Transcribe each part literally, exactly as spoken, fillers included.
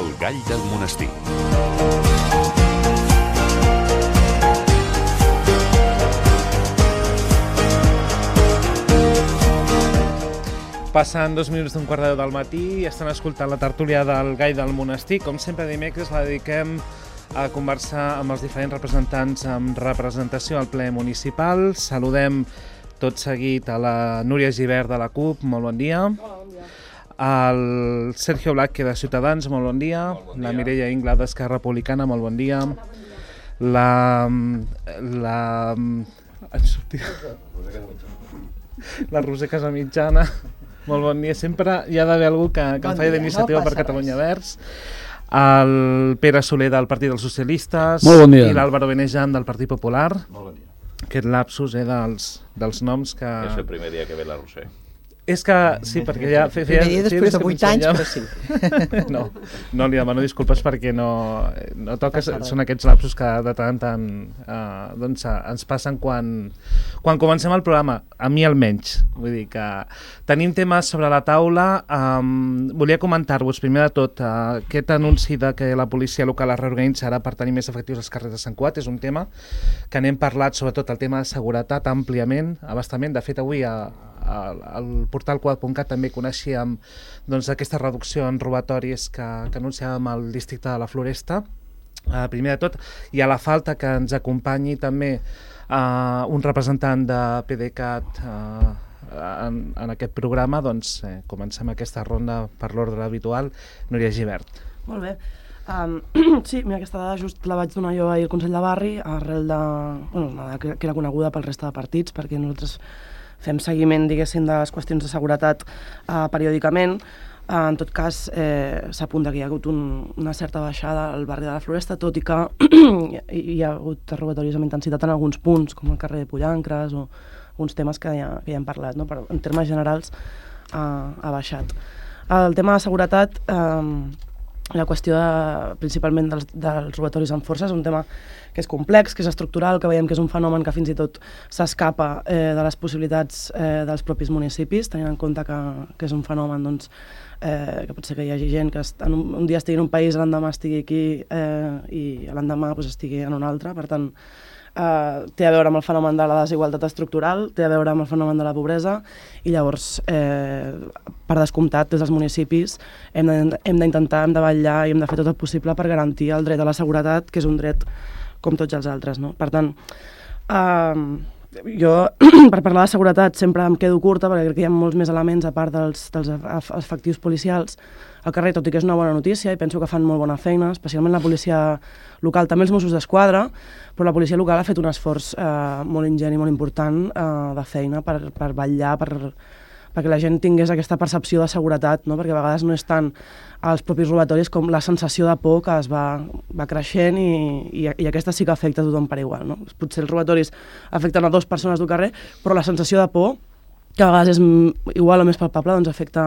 El gall del monestir. Passen dos minuts d'un quart de deu del matí i estan escoltant la tertúlia del gall del monestir. Com sempre dimecres la dediquem a conversar amb els diferents representants amb representació al ple municipal. Saludem tot seguit a la Núria Gibert de la CUP, molt bon dia. Hola, bon dia. El Sergio Blázquez de Ciutadans, molt bon dia. Molt bon dia. La Mireia Ingla d'Esquerra Republicana, molt bon dia. La... la... la Roser Casamitjana, molt bon dia. Sempre hi ha d'haver algú que, que bon em faci dia, d'iniciativa no per passa Catalunya res. Verds. El Pere Soler del Partit dels Socialistes. Molt bon dia. I l'Àlvaro Benejan del Partit Popular. Molt bon dia. Aquest lapsus eh, dels, dels noms que... És el primer dia que ve la Roser. És que, sí, perquè ja... Fe, Primer dia després de vuit anys, però sí. No, no li demano disculpes perquè no, no toca, són aquests lapsos que de tant en tant eh, doncs, ens passen quan, quan comencem el programa, a mi almenys. Vull dir que tenim temes sobre la taula. Um, volia comentar-vos, primer de tot, uh, aquest anunci de que la policia local es reorganitzarà per tenir més efectius als carrers de Sant Cugat. És un tema que n'hem parlat, sobretot el tema de seguretat, àmpliament, abastament. De fet, avui a, al portal cugat punt cat també coneixíem doncs, aquesta reducció en robatoris que, que anunciàvem al districte de la Floresta, uh, primer de tot, i a la falta que ens acompanyi també uh, un representant de PDeCAT uh, en, en aquest programa. Doncs eh, comencem aquesta ronda per l'ordre habitual. Núria Gibert. Molt bé. Um, sí, mira, aquesta dada just la vaig donar jo ahir al Consell de Barri, arrel de... Bueno, una dada que, que era coneguda pel resta de partits, perquè nosaltres fem seguiment, diguéssim, de les qüestions de seguretat eh, periòdicament. Eh, en tot cas, eh, s'apunta que hi ha hagut un, una certa baixada al barri de la Floresta, tot i que hi, hi ha hagut robatoris amb intensitat en alguns punts, com el carrer de Pollancres o alguns temes que ja, que ja hem parlat, no? Però en termes generals eh, ha baixat. El tema de seguretat, eh, la qüestió de, principalment dels, dels robatoris amb força, és un tema que és complex, que és estructural, que veiem que és un fenomen que fins i tot s'escapa eh, de les possibilitats eh, dels propis municipis, tenint en compte que, que és un fenomen doncs, eh, que pot ser que hi hagi gent que en un, un dia estigui en un país, l'endemà estigui aquí eh, i l'endemà pues, estigui en un altre. Per tant, eh, té a veure amb el fenomen de la desigualtat estructural, té a veure amb el fenomen de la pobresa, i llavors, eh, per descomptat, des dels municipis hem d'intentar, hem de vetllar i hem de fer tot el possible per garantir el dret a la seguretat, que és un dret com tots els altres, no? Per tant, eh, jo per parlar de seguretat sempre em quedo curta perquè crec que hi ha molts més elements a part dels, dels efectius policials al carrer, tot i que és una bona notícia i penso que fan molt bona feina, especialment la policia local, també els Mossos d'Esquadra, però la policia local ha fet un esforç eh, molt ingent i molt important eh, de feina per, per vetllar, per, perquè la gent tingués aquesta percepció de seguretat, no? Perquè a vegades no és tant els propis robatoris com la sensació de por que es va, va creixent i, i, i aquesta sí que afecta a tothom per igual, no? Potser els robatoris afecten a dues persones del carrer, però la sensació de por, que a vegades és igual o més palpable, doncs afecta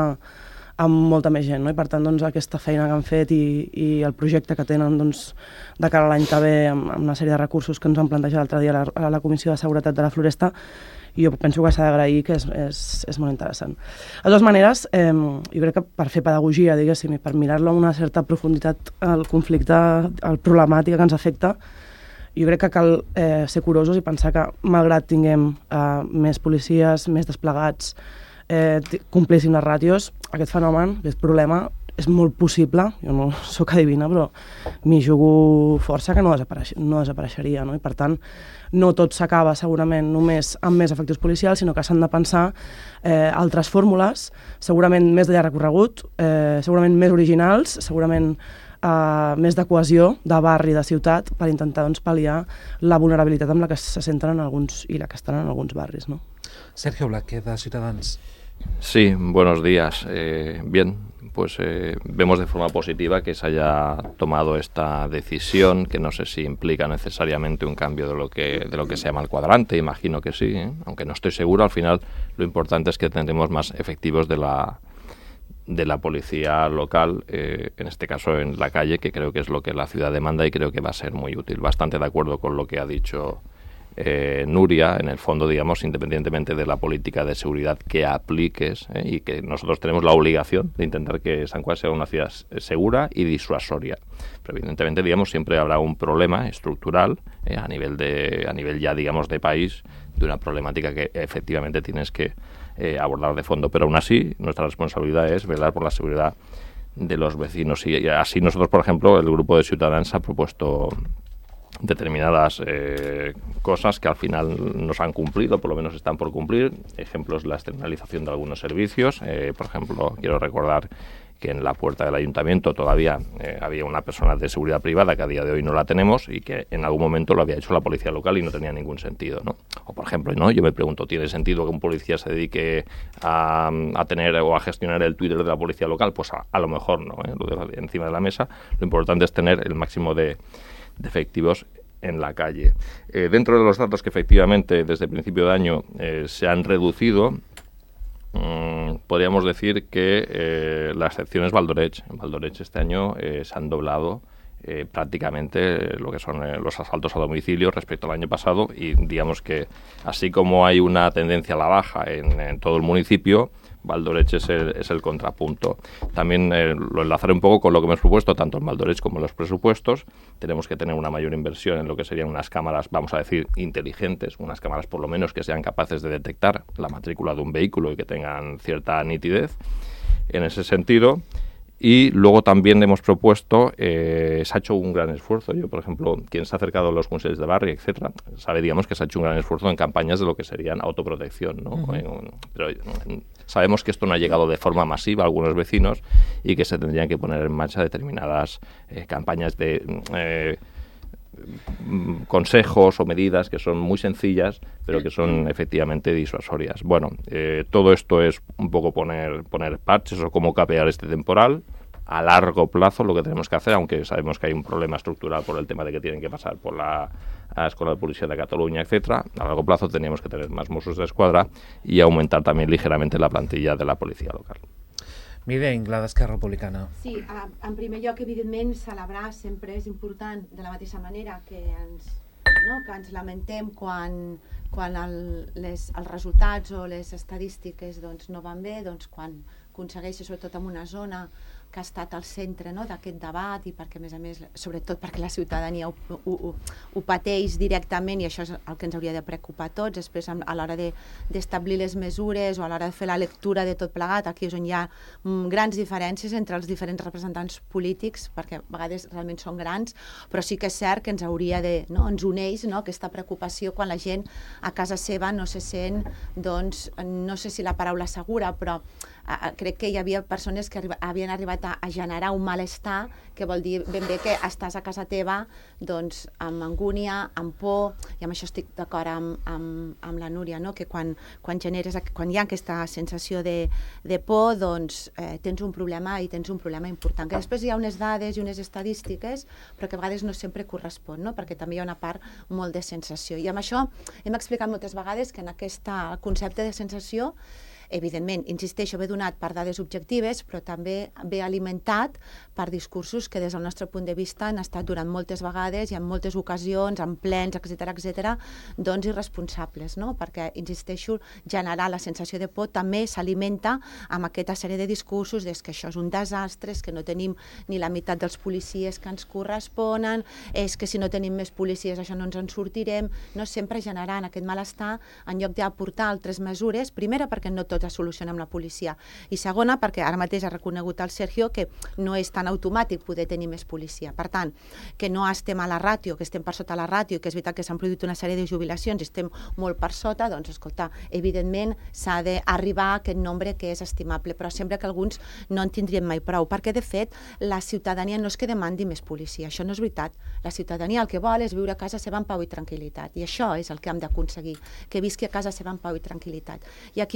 a molta més gent, no? I per tant, doncs, aquesta feina que han fet i, i el projecte que tenen doncs, de cara a l'any que ve amb, amb una sèrie de recursos que ens van plantejar l'altre dia a la, a la Comissió de Seguretat de la Floresta, i jo penso que s'ha d'agrair, que és, és, és molt interessant. De totes maneres, eh, jo crec que per fer pedagogia, diguéssim, i per mirar-lo amb una certa profunditat al conflicte, al problemàtica que ens afecta, jo crec que cal eh, ser curosos i pensar que, malgrat tinguem eh, més policies, més desplegats, eh, complissin les ràtios, aquest fenomen, aquest problema, és molt possible, jo no sóc adivina, però m'hi jugo força que no, desapareix, no desapareixeria, no? I per tant, no tot s'acaba segurament només amb més efectius policials, sinó que s'han de pensar eh, altres fórmules, segurament més de llarg recorregut, eh, segurament més originals, segurament eh, més de cohesió de barri, de ciutat, per intentar doncs, pal·liar la vulnerabilitat amb la que se senten en alguns i la que estan en alguns barris, no? Sergio Blázquez de Ciutadans. Sí, buenos días. Eh, bien, pues eh, vemos de forma positiva que se haya tomado esta decisión, que no sé si implica necesariamente un cambio de lo que de lo que se llama el cuadrante, imagino que sí, ¿eh? Aunque no estoy seguro. Al final lo importante es que tendremos más efectivos de la de la policía local, eh, en este caso en la calle, que creo que es lo que la ciudad demanda y creo que va a ser muy útil. Bastante de acuerdo con lo que ha dicho eh, Nuria, en el fondo, digamos, independientemente de la política de seguridad que apliques, eh, y que nosotros tenemos la obligación de intentar que San Cugat sea una ciudad segura y disuasoria. Pero evidentemente, digamos, siempre habrá un problema estructural eh, a nivel de, a nivel ya, digamos, de país, de una problemática que efectivamente tienes que eh, abordar de fondo. Pero aún así, nuestra responsabilidad es velar por la seguridad de los vecinos. Y así nosotros, por ejemplo, el grupo de Ciutadans ha propuesto determinadas eh, cosas que al final nos han cumplido, por lo menos están por cumplir. Ejemplos, la externalización de algunos servicios. Eh, por ejemplo, quiero recordar que en la puerta del ayuntamiento todavía eh, había una persona de seguridad privada, que a día de hoy no la tenemos, y que en algún momento lo había hecho la policía local y no tenía ningún sentido, ¿no? O por ejemplo, ¿no? Yo me pregunto, ¿tiene sentido que un policía se dedique a, a tener o a gestionar el Twitter de la policía local? Pues a, a lo mejor no, ¿eh? Lo dejo encima de la mesa. Lo importante es tener el máximo de, de efectivos en la calle. Eh, dentro de los datos que efectivamente desde el principio de año eh, se han reducido, Mm, podríamos decir que eh, la excepción es Valdorech. En Valdorech este año eh, se han doblado eh, prácticamente lo que son eh, los asaltos a domicilio respecto al año pasado, y digamos que así como hay una tendencia a la baja en, en todo el municipio, Valdorech es el, es el contrapunto. También eh, lo enlazaré un poco con lo que hemos propuesto, tanto en Valdorech como en los presupuestos. Tenemos que tener una mayor inversión en lo que serían unas cámaras, vamos a decir, inteligentes, unas cámaras por lo menos que sean capaces de detectar la matrícula de un vehículo y que tengan cierta nitidez en ese sentido. Y luego también hemos propuesto, eh, se ha hecho un gran esfuerzo. Yo, por ejemplo, quien se ha acercado a los consellos de barrio, etcétera, sabe, digamos, que se ha hecho un gran esfuerzo en campañas de lo que serían autoprotección, ¿no? Uh-huh. en, pero en, sabemos que esto no ha llegado de forma masiva a algunos vecinos y que se tendrían que poner en marcha determinadas eh, campañas de eh, consejos o medidas que son muy sencillas, pero que son efectivamente disuasorias. Bueno, eh, todo esto es un poco poner, poner parches o cómo capear este temporal. A largo plazo lo que tenemos que hacer, aunque sabemos que hay un problema estructural por el tema de que tienen que pasar por la, la Escuela de Policía de Cataluña, etcétera, a largo plazo teníamos que tener más Mossos d'Esquadra y aumentar también ligeramente la plantilla de la policía local. Miren, la d'Esquerra Republicana. Sí, en primer lloc, evidentment, celebrar sempre és important, de la mateixa manera que ens, no, que ens lamentem quan, quan el, les, els resultats o les estadístiques doncs, no van bé, doncs, quan aconsegueixes, sobretot en una zona que ha estat al centre, no, d'aquest debat, i perquè, a més a més, sobretot perquè la ciutadania ho, ho, ho pateix directament, i això és el que ens hauria de preocupar a tots. Després, a l'hora d'establir de, les mesures o a l'hora de fer la lectura de tot plegat, aquí és on hi ha mm, grans diferències entre els diferents representants polítics, perquè a vegades realment són grans, però sí que és cert que ens hauria de, no, ens uneix, no, aquesta preocupació quan la gent a casa seva no se sent, doncs, no sé si la paraula segura, però eh, crec que hi havia persones que arri- havien arribat a, a generar un malestar, que vol dir ben bé que estàs a casa teva doncs, amb angúnia, amb por, i amb això estic d'acord amb, amb, amb la Núria, no? Que quan, quan, generes, quan hi ha aquesta sensació de, de por, doncs eh, tens un problema, i tens un problema important, que després hi ha unes dades i unes estadístiques, però que a vegades no sempre correspon, no? Perquè també hi ha una part molt de sensació, i amb això hem explicat moltes vegades que en aquest concepte de sensació, evidentment, insisteixo, ve donat per dades objectives, però també ve alimentat per discursos que des del nostre punt de vista han estat durant moltes vegades i en moltes ocasions, en plens, etcètera, etcètera, doncs irresponsables, no? Perquè, insisteixo, generar la sensació de por també s'alimenta amb aquesta sèrie de discursos des que això és un desastre, que no tenim ni la meitat dels policies que ens corresponen, és que si no tenim més policies això no ens en sortirem, no? Sempre generant aquest malestar en lloc d'aportar altres mesures, primera perquè no tot es soluciona amb la policia, i segona perquè ara mateix ha reconegut el Sergio que no és tan automàtic poder tenir més policia. Per tant, que no estem a la ràtio, que estem per sota la ràtio, que és veritat que s'han produït una sèrie de jubilacions i estem molt per sota, doncs escolta, evidentment s'ha d'arribar a aquest nombre que és estimable, però sempre que alguns no en tindrien mai prou, perquè de fet la ciutadania no és que demandi més policia, això no és veritat. La ciutadania el que vol és viure a casa seva en pau i tranquil·litat, i això és el que hem d'aconseguir, que visqui a casa seva en pau i tranquil·litat. I aquí ve la segona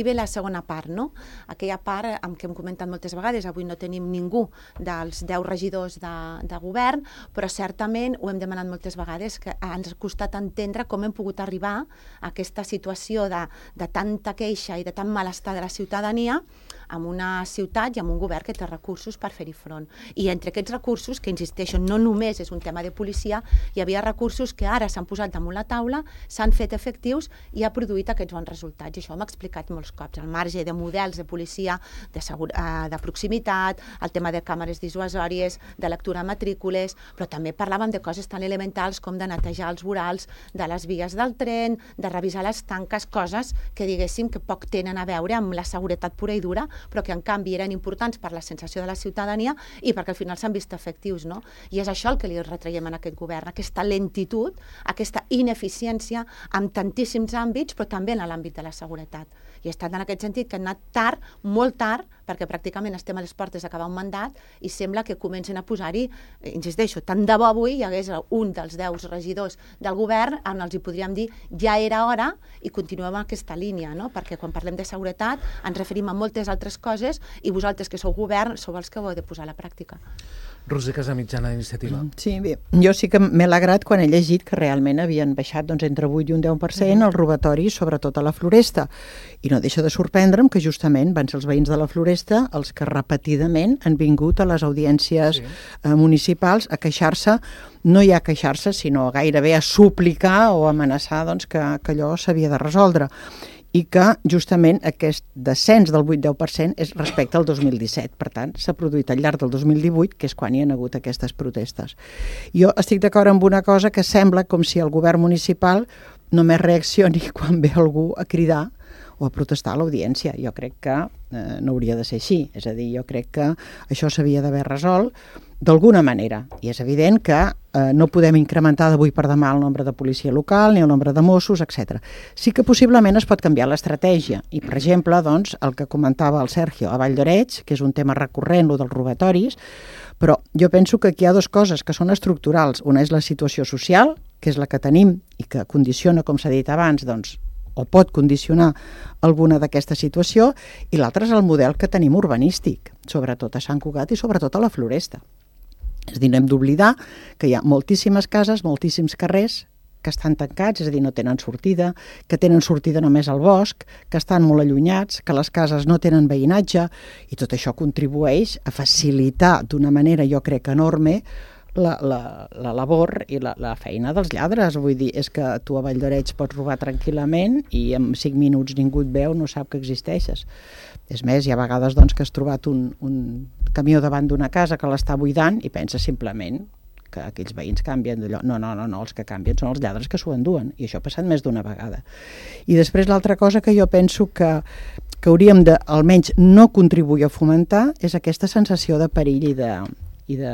segona part, no? Aquella part amb què hem comentat moltes vegades, avui no tenim ningú dels deu regidors de, de govern, però certament ho hem demanat moltes vegades, que ens ha costat entendre com hem pogut arribar a aquesta situació de, de tanta queixa i de tant malestar de la ciutadania amb una ciutat i amb un govern que té recursos per fer-hi front. I entre aquests recursos, que insisteixo, no només és un tema de policia, hi havia recursos que ara s'han posat damunt la taula, s'han fet efectius i ha produït aquests bons resultats. I això ho hem explicat molts cops. El marge de models de policia, de, segur, eh, de proximitat, el tema de càmeres dissuasòries, de lectura de matrícules, però també parlàvem de coses tan elementals com de netejar els vorals de les vies del tren, de revisar les tanques, coses que diguéssim que poc tenen a veure amb la seguretat pura i dura, però que en canvi eren importants per la sensació de la ciutadania i perquè al final s'han vist efectius, no? I és això el que li retraiem en aquest govern, aquesta lentitud, aquesta ineficiència en tantíssims àmbits, però també en l'àmbit de la seguretat. I ha estat en aquest sentit que han anat tard, molt tard, perquè pràcticament estem a les portes d'acabar un mandat i sembla que comencen a posar-hi, insisteixo, tant de bo avui hi hagués un dels deu regidors del govern on els hi podríem dir ja era hora i continuem en aquesta línia, no? Perquè quan parlem de seguretat ens referim a moltes altres coses i vosaltres que sou govern sou els que ho heu de posar a la pràctica. Roser Casamitjana, Iniciativa. Sí, bé, jo sí que m'he alegrat quan he llegit que realment havien baixat doncs, entre vuit i un deu per cent els robatoris, sobretot a la Floresta. I no deixa de sorprendre'm que justament van ser els veïns de la Floresta els que repetidament han vingut a les audiències sí. eh, municipals a queixar-se, no ja a queixar-se, sinó gairebé a suplicar o amenaçar doncs, que, que allò s'havia de resoldre. I que justament aquest descens del vuit a deu per cent és respecte al dos mil disset. Per tant, s'ha produït al llarg del dos mil divuit, que és quan hi ha hagut aquestes protestes. Jo estic d'acord amb una cosa que sembla com si el govern municipal només reaccioni quan ve algú a cridar o a protestar a l'audiència. Jo crec que eh, no hauria de ser així. És a dir, jo crec que això s'havia d'haver resolt d'alguna manera. I és evident que eh, no podem incrementar d'avui per demà el nombre de policia local, ni el nombre de Mossos, etcètera. Sí que possiblement es pot canviar l'estratègia. I, per exemple, doncs, el que comentava el Sergio a Vall d'Oreig, que és un tema recurrent, el dels robatoris, però jo penso que aquí hi ha dues coses que són estructurals. Una és la situació social, que és la que tenim i que condiciona, com s'ha dit abans, doncs, o pot condicionar alguna d'aquesta situació, i l'altre és el model que tenim urbanístic, sobretot a Sant Cugat i sobretot a la Floresta. És a dir, no hem d'oblidar que hi ha moltíssimes cases, moltíssims carrers que estan tancats, és a dir, no tenen sortida, que tenen sortida només al bosc, que estan molt allunyats, que les cases no tenen veïnatge, i tot això contribueix a facilitar d'una manera, jo crec, enorme, la, la, la labor i la, la feina dels lladres. Vull dir, és que tu a Vall d'Oreig pots robar tranquil·lament i en cinc minuts ningú et veu, no sap que existeixes. És més, hi ha vegades doncs, que has trobat un, un camió davant d'una casa que l'està buidant i penses simplement que aquells veïns canvien d'allò. No, no, no, no, els que canvien són els lladres que s'ho enduen, i això ha passat més d'una vegada. I després l'altra cosa que jo penso que, que hauríem de, almenys, no contribuir a fomentar és aquesta sensació de perill i de, i de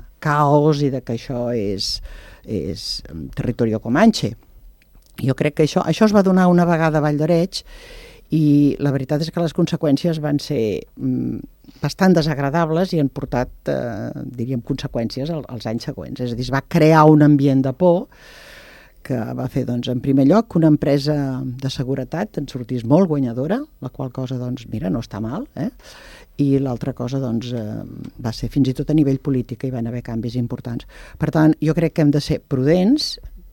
caos i de que això és, és territori comanche. Jo crec que això, això es va donar una vegada a Vall d'Oreig i la veritat és que les conseqüències van ser mm, bastant desagradables i han portat, eh, diríem, conseqüències als, als anys següents. És a dir, es va crear un ambient de por que va fer, doncs, en primer lloc, que una empresa de seguretat en sortís molt guanyadora, la qual cosa, doncs, mira, no està mal, eh? I l'altra cosa, doncs, eh, va ser fins i tot a nivell polític, hi van haver canvis importants. Per tant, jo crec que hem de ser prudents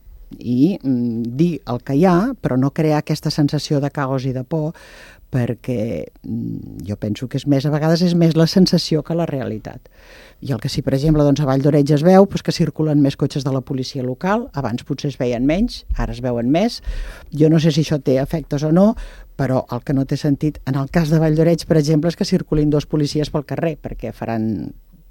i mm, dir el que hi ha, però no crear aquesta sensació de caos i de por, perquè mm, jo penso que és més, a vegades és més la sensació que la realitat. I el que sí, per exemple, doncs a Vall d'Oreig es veu doncs, que circulen més cotxes de la policia local, abans potser es veien menys, ara es veuen més. Jo no sé si això té efectes o no, però el que no té sentit, en el cas de Vall d'Oreig, per exemple, és que circulin dos policies pel carrer, perquè faran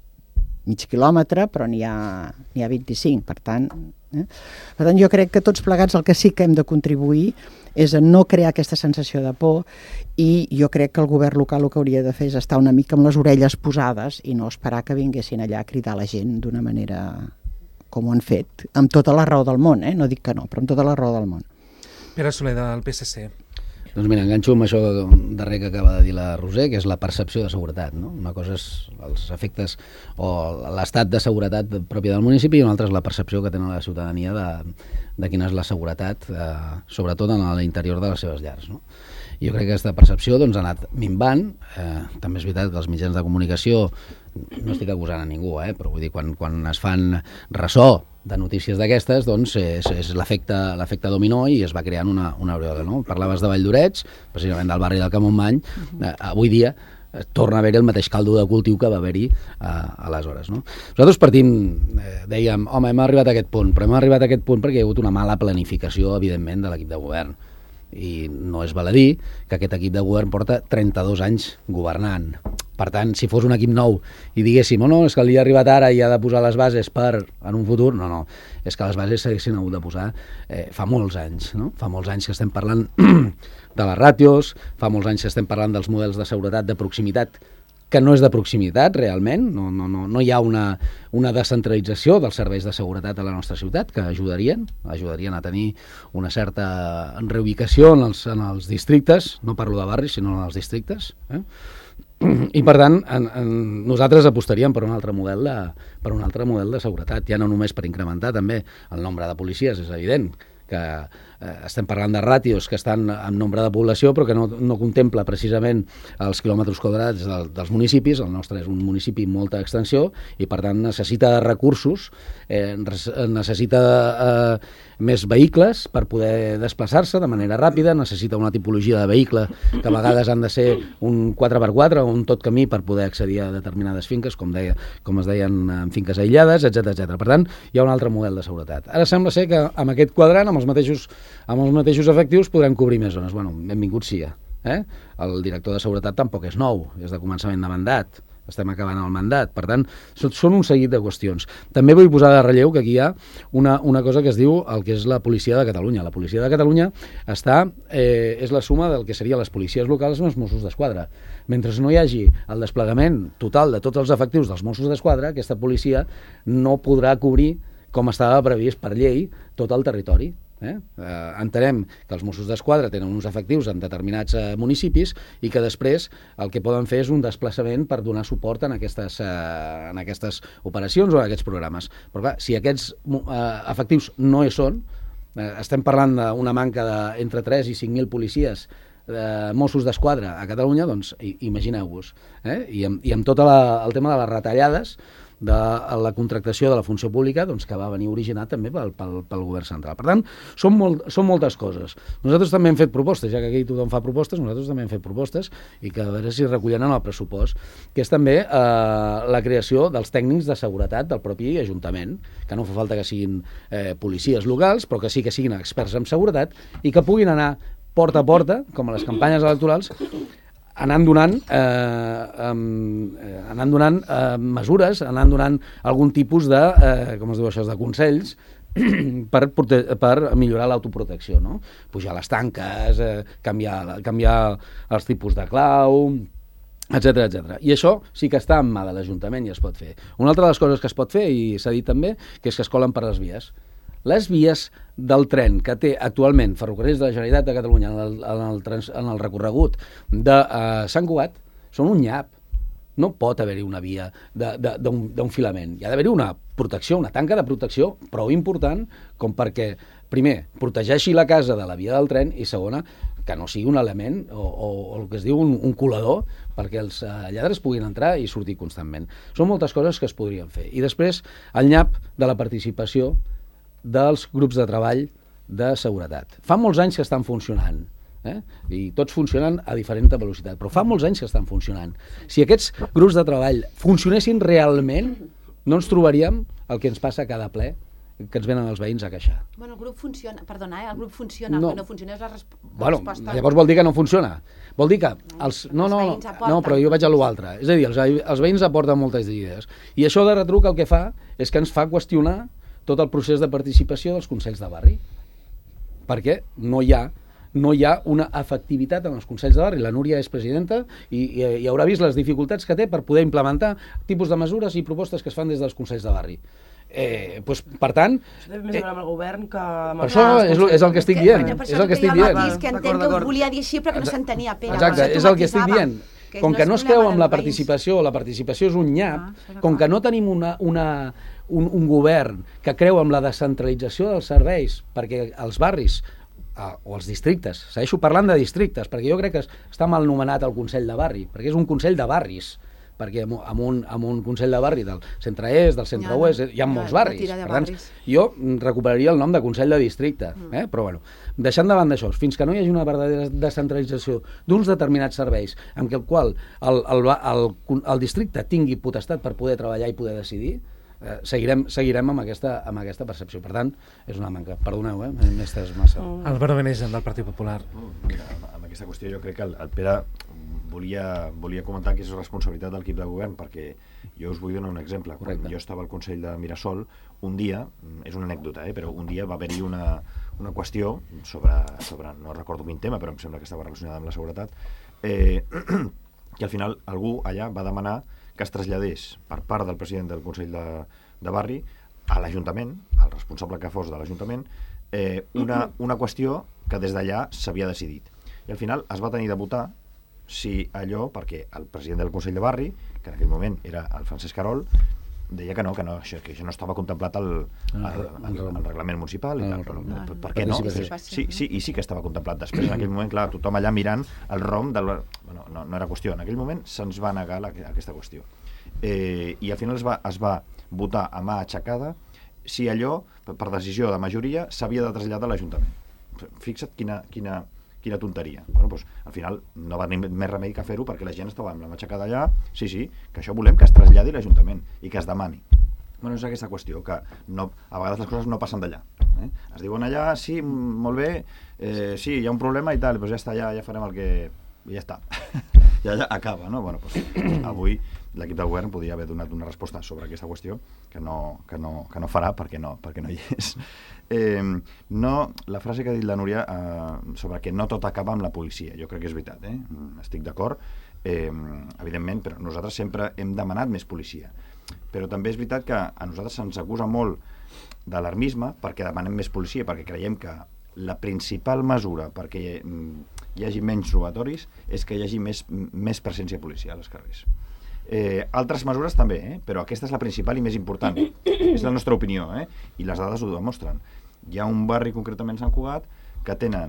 mig quilòmetre, però n'hi ha, n'hi ha vint-i-cinc, per tant... Eh? Per tant, jo crec que tots plegats el que sí que hem de contribuir és a no crear aquesta sensació de por, i jo crec que el govern local el que hauria de fer és estar una mica amb les orelles posades i no esperar que vinguessin allà a cridar la gent d'una manera com ho han fet, amb tota la raó del món, eh? No dic que no, però amb tota la raó del món. Pere Soler, del P S C. Doncs mira, enganxo amb això darrer que acaba de dir la Roser, que és la percepció de seguretat, no? Una cosa és els efectes o l'estat de seguretat pròpia del municipi i una altra és la percepció que tenen la ciutadania de, de quina és la seguretat, eh, sobretot en l'interior de les seves llars, no? Jo crec que aquesta percepció doncs, ha anat minvant. Eh, també és veritat que els mitjans de comunicació, no estic acusant a ningú, eh, però vull dir, quan, quan es fan ressò de notícies d'aquestes, doncs és, és l'efecte dominó i es va creant una, una aureola. No? Parlaves de Valldorets, precisament del barri del Camontmany, eh, avui dia eh, torna a haver-hi el mateix caldo de cultiu que va haver-hi eh, aleshores. No? Nosaltres partim, eh, dèiem, home, hem arribat a aquest punt, però hem arribat a aquest punt perquè hi ha hagut una mala planificació, evidentment, de l'equip de govern. I no és baladí que aquest equip de govern porta trenta-dos anys governant. Per tant, si fos un equip nou i diguéssim, oh no, és que li ha arribat ara i ha de posar les bases per en un futur, no, no, és que les bases s'haguessin hagut de posar eh, fa molts anys, no? Fa molts anys que estem parlant de les ràtios, fa molts anys que estem parlant dels models de seguretat de proximitat, que no és de proximitat realment, no, no, no, no hi ha una, una descentralització dels serveis de seguretat a la nostra ciutat que ajudarien, ajudarien a tenir una certa reubicació en els, en els districtes, no parlo de barris sinó en els districtes, eh? I per tant en, en, nosaltres apostaríem per un altre model de, per un altre model de seguretat, ja no només per incrementar també el nombre de policies, és evident que eh, estem parlant de ràtios que estan en nombre de població però que no, no contempla precisament els quilòmetres quadrats del, dels municipis. El nostre és un municipi amb molta extensió i per tant necessita recursos, eh, necessita eh, més vehicles per poder desplaçar-se de manera ràpida, necessita una tipologia de vehicle que a vegades han de ser un quatre per quatre o un tot camí per poder accedir a determinades finques, com, deia, com es deien en finques aïllades, etcètera etcètera. Per tant, hi ha un altre model de seguretat. Ara sembla ser que amb aquest quadrant, amb els mateixos, amb els mateixos efectius, podrem cobrir més zones. Bueno, benvingut sia. Eh? El director de seguretat tampoc és nou, és de començament de mandat. Estem acabant el mandat. Per tant, són un seguit de qüestions. També vull posar de relleu que aquí hi ha una, una cosa que es diu el que és la policia de Catalunya. La policia de Catalunya està, eh, és la suma del que serien les policies locals amb els Mossos d'Esquadra. Mentre no hi hagi el desplegament total de tots els efectius dels Mossos d'Esquadra, aquesta policia no podrà cobrir, com estava previst per llei, tot el territori. Eh? Eh, entenem que els Mossos d'Esquadra tenen uns efectius en determinats eh, municipis i que després el que poden fer és un desplaçament per donar suport en aquestes, eh, en aquestes operacions o en aquests programes. Però clar, si aquests eh, efectius no hi són, eh, estem parlant d'una manca d'entre tres i cinc mil policies de Mossos d'Esquadra a Catalunya, doncs imagineu-vos. Eh? I, amb, I amb tot la, el tema de les retallades de la contractació de la funció pública doncs, que va venir originat també pel, pel, pel govern central. Per tant, són, molt, són moltes coses. Nosaltres també hem fet propostes, ja que aquí tothom fa propostes, nosaltres també hem fet propostes i que a veure si recullen en el pressupost, que és també eh, la creació dels tècnics de seguretat del propi Ajuntament, que no fa falta que siguin eh, policies locals, però que sí que siguin experts en seguretat i que puguin anar porta a porta, com a les campanyes electorals, anant donant, eh, eh, anant donant eh, mesures, anant donant algun tipus de, eh, com es diu això, de consells per, per millorar l'autoprotecció, no? Pujar les tanques, eh, canviar, canviar els tipus de clau, etcètera etcètera. I això sí que està en mà de l'Ajuntament i es pot fer. Una altra de les coses que es pot fer, i s'ha dit també, que és que es colen per les vies. Les vies del tren que té actualment Ferrocarrils de la Generalitat de Catalunya en el, en el, trans, en el recorregut de uh, Sant Cugat són un nyap. No pot haver-hi una via d'un filament. Hi ha d'haver-hi una protecció, una tanca de protecció prou important com perquè, primer, protegeixi la casa de la via del tren i, segona, que no sigui un element o, o, o el que es diu un, un colador perquè els uh, lladres puguin entrar i sortir constantment. Són moltes coses que es podrien fer. I després, el nyap de la participació dels grups de treball de seguretat. Fa molts anys que estan funcionant, eh? I tots funcionen a diferent velocitat, però fa molts anys que estan funcionant. Si aquests grups de treball funcionessin realment, no ens trobaríem el que ens passa a cada ple, que ens venen els veïns a queixar. Bueno, el grup funciona, perdona, eh? el grup funciona, no. El que no funciona és la, resp bueno, la resposta. Llavors vol dir que no funciona. Vol dir que els... No, no, no, no, però jo vaig a l'altre. És a dir, els, els veïns aporten moltes idees. I això de retruc el que fa és que ens fa qüestionar tot el procés de participació dels consells de barri. Perquè no hi ha, no hi ha una efectivitat en els consells de barri. La Núria és presidenta i, i, i haurà vist les dificultats que té per poder implementar tipus de mesures i propostes que es fan des dels consells de barri. Eh, doncs, per tant... Això té més a veure amb el govern que... Per això és, és el que estic dient. Per és el que estic dient. Que entenc que ho volia dir així però que no s'entenia, Pere. Exacte, és el que estic dient. Com que no es creu amb la participació, la participació és un nyap, com que no tenim una... una Un, un govern que creu en la descentralització dels serveis perquè els barris a, o els districtes, segueixo parlant de districtes, perquè jo crec que està mal nomenat el Consell de Barri, perquè és un Consell de Barris, perquè amb, amb, un, amb un Consell de Barri del centre-est, del centre-oest, hi ha molts barris. Per tant, jo recuperaria el nom de Consell de Districte, eh? Però bueno, deixant de banda això, fins que no hi hagi una verdadera descentralització d'uns determinats serveis en què el qual el, el, el, el districte tingui potestat per poder treballar i poder decidir, eh, seguirem, seguirem amb aquesta, amb aquesta percepció. Per tant, és una manca. Perdoneu, eh? M'he estès massa. Álvaro Benesen, del Partit Popular. Mira, amb aquesta qüestió jo crec que el, el Pere volia, volia comentar que és responsabilitat del equip de govern, perquè jo us vull donar un exemple. Quan Correcte. Jo estava al Consell de Mirasol, un dia, és una anècdota, eh, però un dia va haver-hi una, una qüestió sobre, sobre, no recordo quin tema, però em sembla que estava relacionada amb la seguretat, eh, que al final algú allà va demanar que es traslladés per part del president del Consell de, de Barri a l'Ajuntament, al responsable que fos de l'Ajuntament, eh, una, una qüestió que des d'allà s'havia decidit. I al final es va tenir de votar si allò, perquè el president del Consell de Barri, que en aquell moment era el Francesc Carol, deia que no, que no, això, que això no estava contemplat al, al, al, al reglament municipal i tal, però no, per, per què no? Sí, sí, i sí que estava contemplat. Després, en aquell moment, clar, tothom allà mirant el rom del... Bueno, no, no era qüestió. En aquell moment se'ns va negar la, aquesta qüestió. Eh, I al final es va, es va votar a mà aixecada si allò, per decisió de majoria, s'havia de traslladar a l'Ajuntament. Fixa't quina... quina quina tonteria. Bueno, doncs, al final no va tenir més remei que fer-ho perquè la gent estava amb la matxacada allà, sí, sí, que això volem que es traslladi l'Ajuntament i que es demani. Bueno, és aquesta qüestió, que no, a vegades les coses no passen d'allà. Eh? Es diuen allà, sí, molt bé, eh, sí, hi ha un problema i tal, doncs ja està, ja, ja farem el que... i ja està. I allà acaba, no? Bueno, doncs, avui l'equip del govern podria haver donat una resposta sobre aquesta qüestió que no, que no, que no farà perquè no, perquè no hi és. Eh, no, la frase que ha dit la Núria eh, sobre que no tot acaba amb la policia, jo crec que és veritat, eh? Estic d'acord, eh, evidentment, però nosaltres sempre hem demanat més policia. Però també és veritat que a nosaltres se'ns acusa molt d'alarmisme perquè demanem més policia, perquè creiem que la principal mesura perquè hi hagi menys robatoris és que hi hagi més, més presència policial als carrers. Eh, altres mesures també, eh? Però aquesta és la principal i més important. És la nostra opinió, eh? I les dades ho demostren. Hi ha un barri, concretament Sant Cugat, que tenen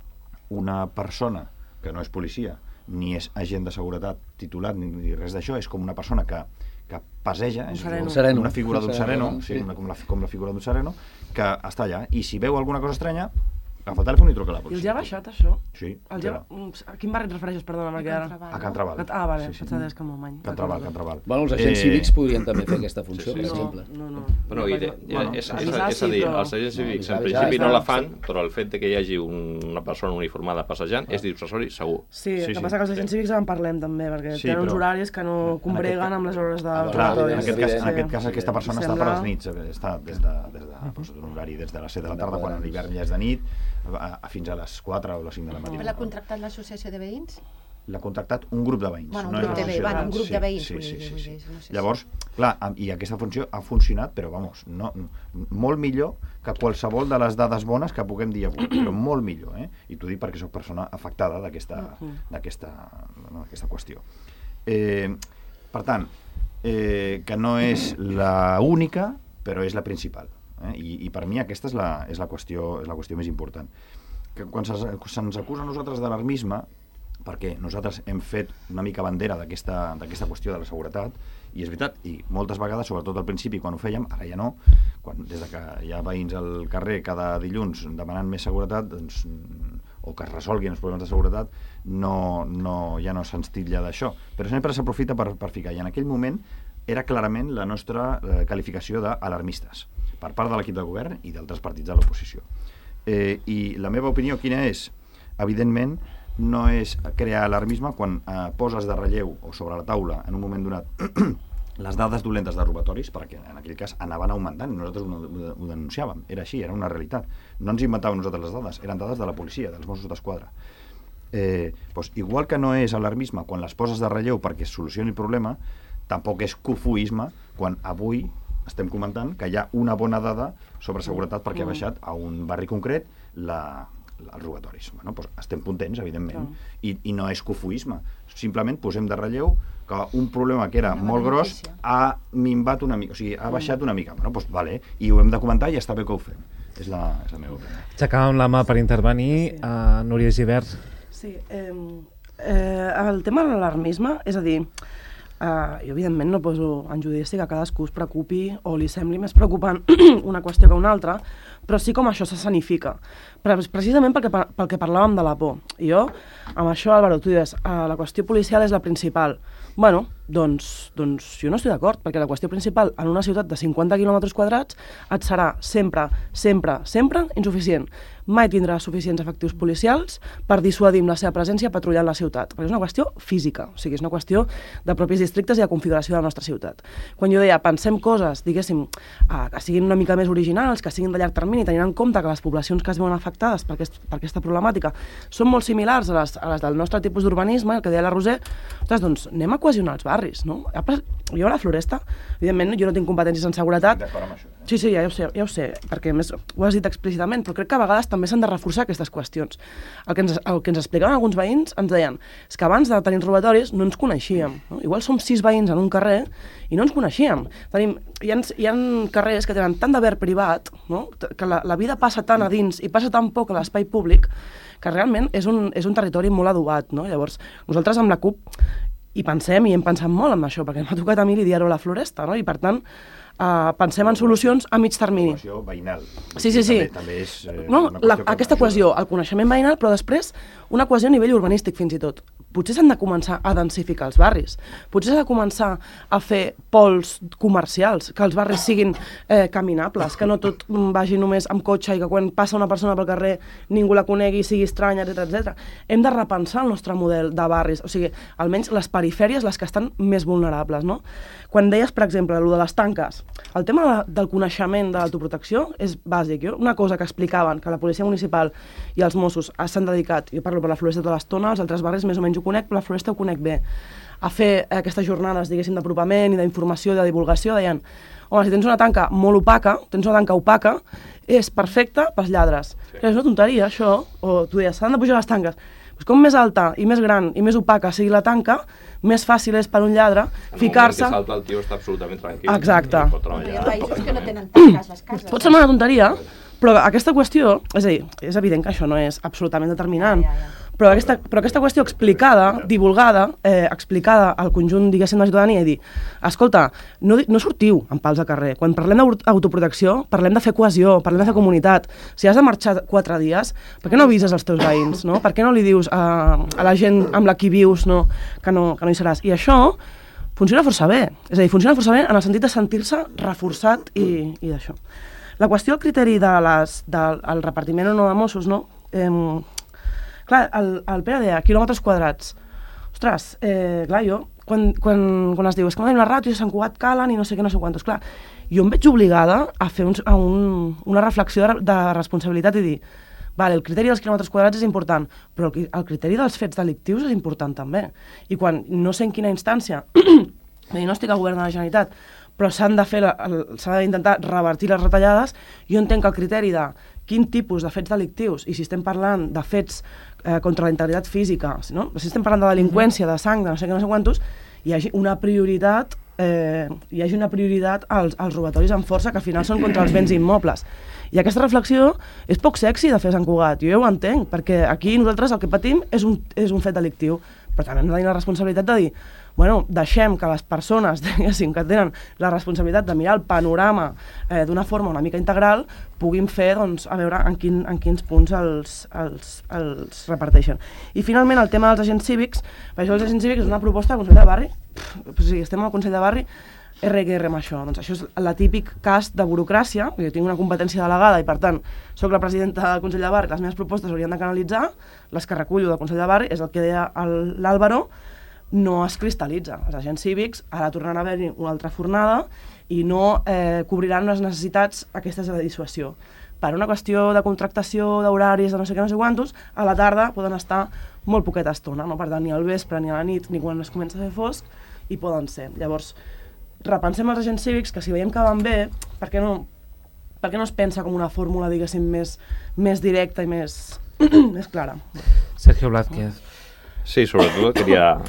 una persona que no és policia, ni és agent de seguretat titulat, ni, ni res d'això, és com una persona que, que passeja, és sereno. una, sereno. una figura d'un sereno, sí. Sí, una, com, la, com la figura d'un sereno, que està allà, i si veu alguna cosa estranya, agafa el telèfon i truca a la policia. I els ha baixat, això? Sí. Els ha... A quin barri et refereixes, perdona, amb el que ara? A Can Trabal. Ah, vale, sí, sí. pensava que Montmany. Can Trabal, Can Trabal. Bueno, els agents eh... cívics podrien també fer aquesta funció, sí, sí, per sí. exemple. No, no, no. Bueno, i de, bueno, és, és, avisar, és a dir, sí, però... els agents cívics en avisar, principi no avisar, la fan, però el fet de que hi hagi un, una persona uniformada passejant és dissuasori segur. Sí, el Sí, que sí. passa que els agents cívics en parlem també, perquè Sí, tenen uns però- horaris que no combreguen amb les hores de Clar, en robatoris. aquest cas, en evident. aquest cas aquesta persona està Sembla- per les nits, eh, està des de, des de, doncs, d'un horari des de les set de la tarda, quan a l'hivern ja és de nit, a, a fins a les quatre o les cinc de la matina. L'ha contractat l'associació de veïns? L'ha contactat un grup de veïns. Bueno, un no és grup de l'associació veïns, bueno, un grup Sí, de veïns, Sí, vull sí, dir, sí, vull sí. dir, no sé si- Llavors, clar, am- i aquesta funció ha funcionat, però, vamos, no, molt millor que qualsevol de les dades bones que puguem dir avui, però molt millor, eh? I t'ho dic perquè soc persona afectada d'aquesta d'aquesta no, d'aquesta qüestió. Eh, per tant, eh, que no és la única, però és la principal. Eh? I, I per mi aquesta és la, és la, qüestió, és la qüestió més important. Que quan se'ns se'ns acusa a nosaltres d'alarmisme, perquè nosaltres hem fet una mica bandera d'aquesta d'aquesta qüestió de la seguretat, i és veritat, i moltes vegades, sobretot al principi, quan ho fèiem, ara ja no, quan, des de que hi ha veïns al carrer cada dilluns demanant més seguretat, doncs, o que es resolguin els problemes de seguretat, no, no, ja no se'ns titlla d'això. Però sempre s'aprofita per, per ficar, i en aquell moment era clarament la nostra eh, qualificació d'alarmistes, per part de l'equip de govern i d'altres partits de l'oposició. Eh, I la meva opinió quina és? Evidentment, no és crear alarmisme quan eh, poses de relleu o sobre la taula en un moment donat les dades dolentes de robatoris, perquè en aquell cas anaven augmentant i nosaltres ho, ho, ho denunciàvem. Era així, era una realitat. No ens inventàvem nosaltres les dades, eren dades de la policia, dels Mossos d'Esquadra. Eh, doncs, igual que no és alarmisme quan les poses de relleu perquè es solucioni el problema, tampoc és cofoisme quan avui estem comentant que hi ha una bona dada sobre seguretat perquè ha baixat a un barri concret la, els robatoris. Bueno, doncs estem contents, evidentment, I, i no és cofoisme. Simplement posem de relleu que un problema que era Una molt bona gros notícia. ha minvat una mica, o sigui, ha baixat una mica. Bueno, doncs vale, i ho hem de comentar i està bé que ho fem. És la, és la meva opinió. Aixecàvem la mà per intervenir. Sí. Uh, Núria Gibert. Sí, eh, eh, el tema de l'alarmisme, és a dir, Uh, jo evidentment no poso en judici que cadascú es preocupi o li sembli més preocupant una qüestió que una altra, però sí com això s'escenifica. Precisament perquè, pel que parlàvem de la por. I jo, amb això, Álvaro, tu dius, uh, la qüestió policial és la principal. Bueno, doncs, doncs jo no estic d'acord, perquè la qüestió principal en una ciutat de cinquanta quilòmetres quadrats et serà sempre, sempre, sempre insuficient. Mai tindrà suficients efectius policials per dissuadir amb la seva presència patrullant la ciutat, perquè és una qüestió física, o sigui, és una qüestió de propis districtes i de configuració de la nostra ciutat. Quan jo deia, pensem coses, diguéssim, eh, que siguin una mica més originals, que siguin de llarg termini, tenint en compte que les poblacions que es veuen afectades per, aquest, per aquesta problemàtica són molt similars a les, a les del nostre tipus d'urbanisme, el que deia la Roser, ostres, doncs anem a cohesionar els barris, no? Jo a la Floresta, evidentment, jo no tinc competències en seguretat. D'acord amb això. Sí, sí, ja ho sé, ja ho sé, perquè més ho has dit explícitament, però crec que a vegades també s'han de reforçar aquestes qüestions. El que ens, el que ens explicaven alguns veïns ens deien és que abans de tenir els robatoris no ens coneixíem. No? Igual som sis veïns en un carrer i no ens coneixíem. Tenim, hi, ha, hi ha carrers que tenen tant d'haver privat, no? Que la, la vida passa tant a dins i passa tan poc a l'espai públic que realment és un, és un territori molt adobat. No? Llavors, nosaltres amb la C U P hi pensem i hem pensat molt en això, perquè m'ha tocat a mi lidiar-ho a la Floresta, no? I per tant, Uh, pensem en solucions a mig termini. La cohesió veïnal. Sí, sí, sí. També, també és, eh, no, la, aquesta cohesió, el coneixement veïnal, però després una cohesió a nivell urbanístic fins i tot. Potser s'han de començar a densificar els barris. Potser s'ha de començar a fer pols comercials, que els barris siguin eh, caminables, que no tot vagi només amb cotxe i que quan passa una persona pel carrer ningú la conegui, sigui estranya, etcètera, etcètera. Hem de repensar el nostre model de barris, o sigui, almenys les perifèries, les que estan més vulnerables, no? Quan deies, per exemple, el de les tanques, el tema de, del coneixement de l'autoprotecció és bàsic. Jo, una cosa que explicaven, que la policia municipal i els Mossos s'han dedicat, jo parlo per la Floresta tota l'estona, els altres barris més o menys ho conec, però la Floresta ho conec bé, a fer aquestes jornades, diguéssim, d'apropament i d'informació i de divulgació, deien, home, si tens una tanca molt opaca, tens una tanca opaca, és perfecta pels lladres. Sí. És una tonteria, això, o tu deies, s'han de pujar les tanques. Pues com més alta i més gran i més opaca sigui la tanca, més fàcil és per un lladre ficar-se... En el moment que salta el tio està absolutament tranquil. Exacte. Hi ha països que no tenen tanques les cases. Pot semblar una tonteria, però aquesta qüestió, és a dir, és evident que això no és absolutament determinant, ja, ja, ja. Però, aquesta, però aquesta qüestió explicada, divulgada, eh, explicada al conjunt, diguéssim, de la ciutadania, i dir, escolta, no, no sortiu en pals de carrer. Quan parlem d'autoprotecció, parlem de fer cohesió, parlem de fer comunitat. Si has de marxar quatre dies, per què no avises els teus veïns, no? Per què no li dius a, a la gent amb la qui vius, no, que no, que no hi seràs? I això funciona força bé. És a dir, funciona força bé en el sentit de sentir-se reforçat i, i d'això. La qüestió, el criteri de les, del el repartiment o no de Mossos, no? Eh, clar, el, el Pere deia, quilòmetres quadrats. Ostres, eh, clar, jo, quan, quan, quan es diu, és que no tenim la ràtio, Sant Cugat calen i no sé què, no sé quantos, clar, jo em veig obligada a fer uns, a un, una reflexió de, de responsabilitat i dir, vale, el criteri dels quilòmetres quadrats és important, però el, el criteri dels fets delictius és important també. I quan, no sé en quina instància, no estic al govern de la Generalitat, però s'han de fer, s'ha d'intentar revertir les retallades, jo entenc que el criteri de quin tipus de fets delictius, i si estem parlant de fets eh, contra la integritat física, no? Si estem parlant de delinqüència, de sang, de no sé què, no sé quantos, hi hagi una prioritat, eh, hi hagi una prioritat als, als robatoris amb força, que al final són contra els béns immobles. I aquesta reflexió és poc sexy de fer a Sant Cugat, jo ja ho entenc, perquè aquí nosaltres el que patim és un, és un fet delictiu, però també hem de tenir la responsabilitat de dir, bueno, deixem que les persones, diguéssim, que tenen la responsabilitat de mirar el panorama eh, d'una forma una mica integral, puguin fer, doncs, a veure en, quin, en quins punts els, els, els reparteixen. I finalment el tema dels agents cívics, per això els agents cívics és una proposta del Consell de Barri, o sigui, estem al Consell de Barri, R que R amb això. Doncs això és el típic cas de burocràcia, jo tinc una competència delegada i per tant soc la presidenta del Consell de Barri, les meves propostes haurien de canalitzar, les que recullo del Consell de Barri, és el que deia l'Àlvaro, no es cristal·litza. Els agents cívics ara tornaran a haver-hi una altra fornada i no eh, cobriran les necessitats aquestes de dissuasió. Per una qüestió de contractació, d'horaris, de no sé què, no sé quantos, a la tarda poden estar molt poqueta estona, no? Per tant, ni al vespre, ni a la nit, ni quan es comença a fer fosc, hi poden ser. Llavors, repensem els agents cívics, que si veiem que van bé, per què no, per què no es pensa com una fórmula, diguéssim, més, més directa i més, més clara? Sergio Blázquez. Sí, sobre todo quería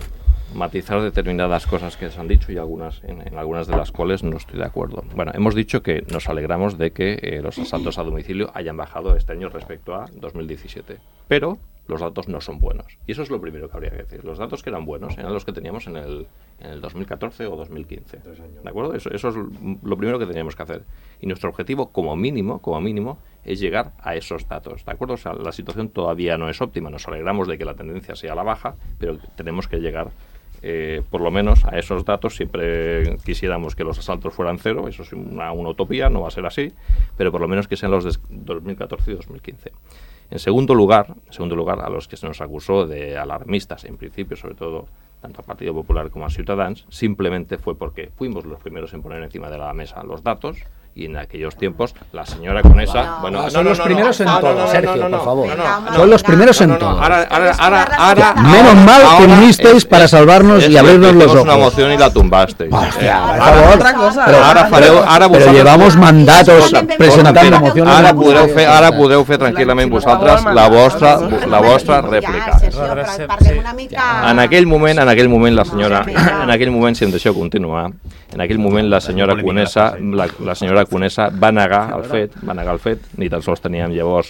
matizar determinadas cosas que se han dicho y algunas en, en algunas de las cuales no estoy de acuerdo. Bueno, hemos dicho que nos alegramos de que eh, los asaltos a domicilio hayan bajado este año respecto a dos mil diecisiete, pero los datos no son buenos. Y eso es lo primero que habría que decir. Los datos que eran buenos eran los que teníamos en el, en el dos mil catorce o dos mil quince. ¿De acuerdo? Eso, eso es lo primero que teníamos que hacer. Y nuestro objetivo, como mínimo, como mínimo, es llegar a esos datos. ¿De acuerdo? O sea, la situación todavía no es óptima. Nos alegramos de que la tendencia sea a la baja, pero tenemos que llegar Eh, por lo menos a esos datos. Siempre quisiéramos que los asaltos fueran cero, eso es una, una utopía, no va a ser así, pero por lo menos que sean los de dos mil catorce y dos mil quince. En segundo lugar, en segundo lugar, a los que se nos acusó de alarmistas, en principio, sobre todo tanto al Partido Popular como a Ciutadans, simplemente fue porque fuimos los primeros en poner encima de la mesa los datos. Y en aquellos tiempos, la señora Conesa... Wow. Bueno, no, son no, los no, primeros no, en todo, no, no, Sergio, no, no, no, por favor. no, no, no, son los primeros no, en no, no, todo. Ahora, ahora, ahora, ahora, Menos mal que ahora vinisteis es, para es, salvarnos es, y abrirnos los ojos. una moción y la tumbasteis. Hostia, Eh, por ahora- favor. Otra cosa. Però, Ara fareu, ara però vosaltres- llevamos mandatos presentant mocions. Ara podeu fer, ara podeu fer tranquil·lament vosaltres la vostra, la vostra rèplica. Ja, Sergio, però parlem una mica... En aquell moment, en aquell moment la senyora, en aquell moment, si em deixeu continuar, en aquell moment la senyora Conesa, la, la senyora Conesa va negar el fet, va negar el fet, ni tan sols teníem llavors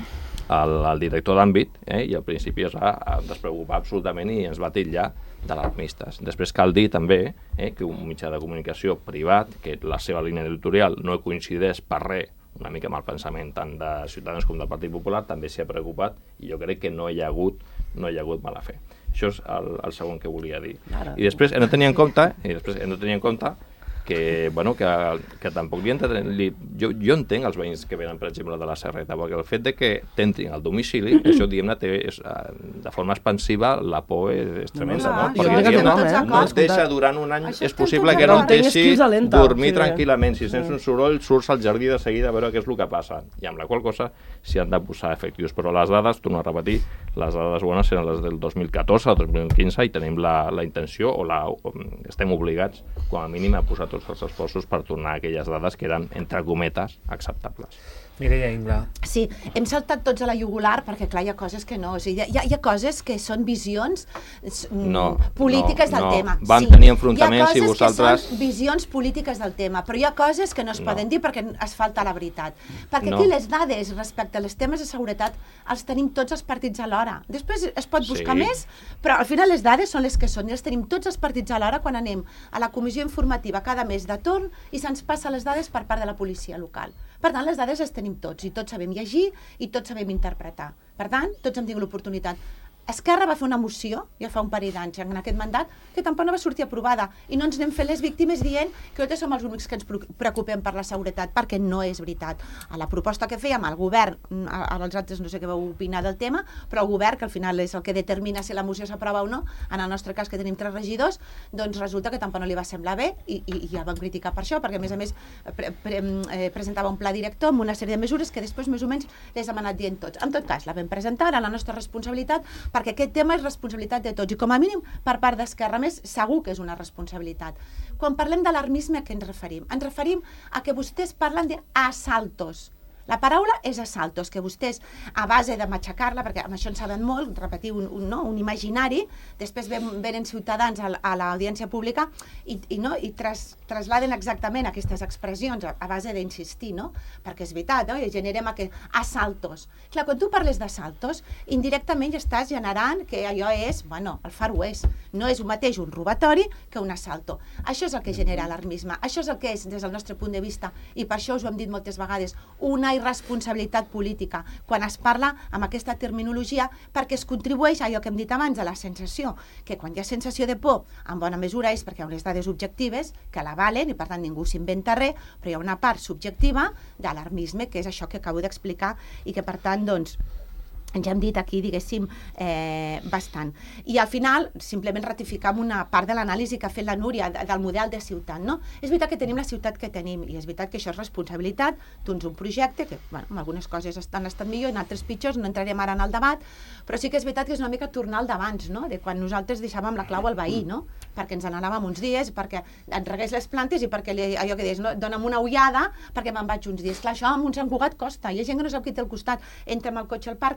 el, el director d'àmbit, eh, i al principi es va despreocupar absolutament i ens va titllar d'alarmistes. Després cal dir també eh, que un mitjà de comunicació privat, que la seva línia editorial no coincideix per res una mica amb el pensament tant de Ciutadans com del Partit Popular, també s'hi ha preocupat i jo crec que no hi ha hagut, no hi ha hagut mala fe. Això és el, el segon que volia dir. I després hem de tenir en compte, i després hem de tenir en compte que, bueno, que, que tampoc li, li jo, jo entenc els veïns que venen, per exemple, de la Serreta, perquè el fet de que t'entrin al domicili, això, diguem-ne, és, de forma expansiva, la por és, és tremenda, no? no? Perquè, Això diguem-ne, no, eh? no et deixa durant un any, Això és estem possible tots que no d'acord. et deixi Tenir lenta, dormir sí. tranquil·lament. Si sents un soroll, surts al jardí de seguida a veure què és el que passa. I amb la qual cosa s'hi han de posar efectius. Però les dades, torno a repetir, les dades bones eren les del dos mil catorze al dos mil quinze i tenim la, la intenció, o, la, o estem obligats, com a mínim, a posar tots els esforços per tornar a aquelles dades que eren, entre cometes, acceptables. Mireia Ingla. Sí, hem saltat tots a la jugular perquè, clar, hi ha coses que no... O sigui, hi, ha, hi ha coses que són visions mm, No, polítiques no, del no. tema. Vam sí. tenir enfrontaments i i vosaltres- Hi ha coses que són visions polítiques del tema, però hi ha coses que no es No. poden dir perquè es falta la veritat. Perquè No. aquí les dades respecte als temes de seguretat els tenim tots els partits alhora. Després es pot buscar Sí. més, però al final les dades són les que són i les tenim tots els partits alhora quan anem a la comissió informativa cada mes de torn i se'ns passa les dades per part de la policia local. Per tant, les dades les tenim tots i tots sabem llegir i tots sabem interpretar. Per tant, tots hem tingut l'oportunitat. Esquerra va fer una moció, ja fa un parell d'anys en aquest mandat, que tampoc no va sortir aprovada i no ens anem fent les víctimes dient que nosaltres som els únics que ens preocupem per la seguretat, perquè no és veritat. A la proposta que fèiem al govern, ara els altres no sé què vau opinar del tema, però el govern, que al final és el que determina si la moció s'aprova o no, en el nostre cas que tenim tres regidors, doncs resulta que tampoc no li va semblar bé i, i, i ja vam criticar per això, perquè a més a més pre, pre, eh, presentava un pla director amb una sèrie de mesures que després més o menys les hem anat dient tots. En tot cas, la vam presentar, era la nostra responsabilitat, perquè aquest tema és responsabilitat de tots i com a mínim per part d'Esquerra, més segur que és una responsabilitat. Quan parlem d'alarmisme, a què ens referim? Ens referim a que vostès parlen d'assaltos. La paraula és assaltos, que vostès, a base de matxacar-la, perquè amb això en saben molt, repetir un, un, no, un imaginari, després ven, venen ciutadans a, a l'audiència pública i, i, no, i tras, trasladen exactament aquestes expressions a, a base d'insistir, no? Perquè és veritat, no? I generem aquest assaltos. Clar, quan tu parles d'assaltos, indirectament ja estàs generant que allò és, bueno, el Far West. No és un mateix un robatori que un assalto. Això és el que genera alarmisme. Això és el que és, des del nostre punt de vista, i per això us ho hem dit moltes vegades, una irresponsabilitat política, quan es parla amb aquesta terminologia, perquè es contribueix a allò que hem dit abans, a la sensació, que quan hi ha sensació de por, en bona mesura és perquè hi ha unes dades objectives que l'avalen i per tant ningú s'inventa res, però hi ha una part subjectiva d'alarmisme, que és això que acabo d'explicar i que per tant, doncs, ens hem dit aquí, diguéssim, eh, bastant. I al final, simplement ratificar amb una part de l'anàlisi que ha fet la Núria del model de ciutat, no? És veritat que tenim la ciutat que tenim i és veritat que això és responsabilitat d'un un projecte que, bueno, en algunes coses han estat millor, en altres pitjors, no entrarem ara en el debat, però sí que és veritat que és una mica tornar al d'abans, no? De quan nosaltres deixàvem la clau al veí, no? Perquè ens n'anàvem uns dies, perquè ens regués les plantes i perquè li, allò que deies, no? Dóna'm una ullada perquè me'n vaig uns dies. Clar, això amb un Sant Cugat costa, hi ha gent que no sap qui té al costat, entra amb el cotxe al pàrquing,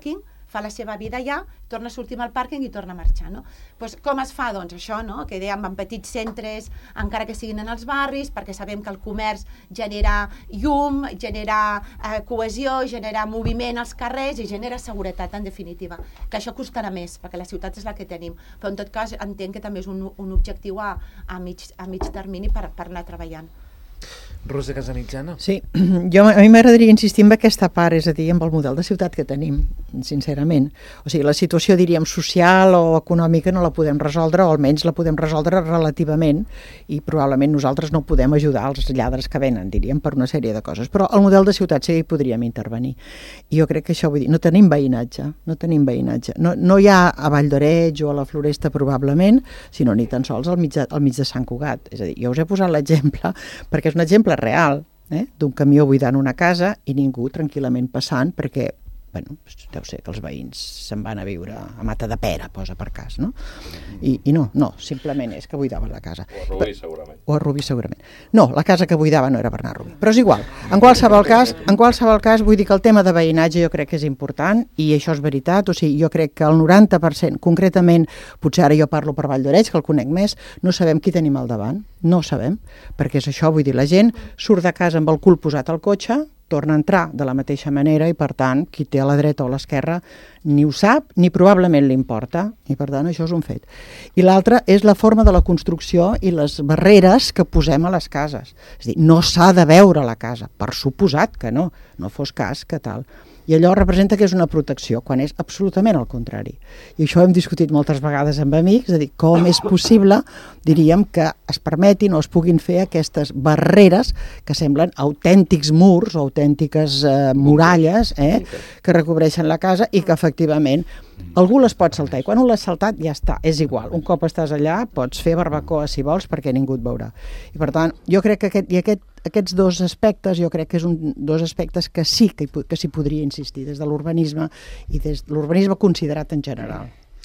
fa la seva vida allà, torna a sortir al pàrquing i torna a marxar, no? Pues, com es fa? Doncs això, no? Que dèiem, en petits centres, encara que siguin en els barris, perquè sabem que el comerç genera llum, genera eh, cohesió, genera moviment als carrers i genera seguretat, en definitiva. Que això costarà més, perquè la ciutat és la que tenim. Però, en tot cas, entenc que també és un, un objectiu a, a, mig, a mig termini per, per anar treballant. Roser Casamitjana. Sí, jo, a mi m'agradaria insistir en aquesta part, és a dir, amb el model de ciutat que tenim, sincerament. O sigui, la situació, diríem, social o econòmica no la podem resoldre, o almenys la podem resoldre relativament, i probablement nosaltres no podem ajudar els lladres que venen, diríem, per una sèrie de coses. Però el model de ciutat sí que hi podríem intervenir. I jo crec que això, vull dir, no tenim veïnatge, no tenim veïnatge. No, no hi ha a Vall d'Oreig o a la Floresta, probablement, sinó ni tan sols al mig de, al mig de Sant Cugat. És a dir, jo us he posat l'exemple, perquè és un exemple real, eh? d'un camió buidant una casa i ningú tranquil·lament passant perquè, bueno, deu ser que els veïns se'n van a viure a Matadepera, posa per cas, no? I, i no, no, simplement és que buidaven la casa. O a Rubí, segurament. O a Rubí, segurament. No, la casa que buidava no era per anar a Rubí, però és igual. En qualsevol cas, en qualsevol cas, vull dir que el tema de veïnatge jo crec que és important, i això és veritat, o sigui, jo crec que el noranta per cent, concretament, potser ara jo parlo per Vall d'Oreig, que el conec més, no sabem qui tenim al davant, no sabem, perquè és això, vull dir, la gent surt de casa amb el cul posat al cotxe, torna a entrar de la mateixa manera i, per tant, qui té a la dreta o a l'esquerra ni ho sap ni probablement li importa, i, per tant, això és un fet. I l'altre és la forma de la construcció i les barreres que posem a les cases. És a dir, no s'ha de veure la casa, per suposat que no, no fos cas que tal. I allò representa que és una protecció, quan és absolutament el contrari. I això hem discutit moltes vegades amb amics, és a dir, com és possible, diríem, que es permetin o es puguin fer aquestes barreres que semblen autèntics murs o autèntiques eh, muralles eh, que recobreixen la casa i que efectivament algú les pot saltar, i quan un l'ha saltat ja està, és igual, un cop estàs allà pots fer barbacoa si vols perquè ningú et veurà. I per tant, jo crec que aquest, i aquest, aquests dos aspectes, jo crec que és un dos aspectes que sí que, que s'hi podria insistir, des de l'urbanisme i des de l'urbanisme considerat en general.